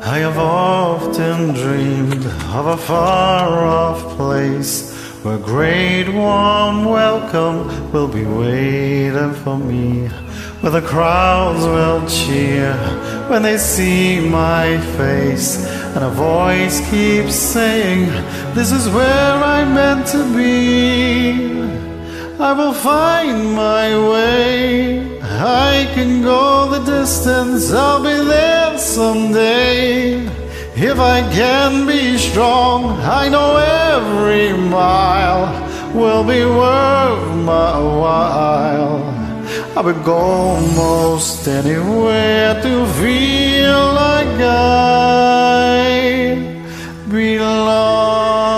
I have often dreamed of a far-off place where great warm welcome will be waiting for me, where the crowds will cheer when they see my face, and a voice keeps saying, "This is where I'm meant to be." I will find my way, I can go the distance, I'll be there someday. If I can be strong, I know every mile will be worth my while. I would go most anywhere to feel like I belong.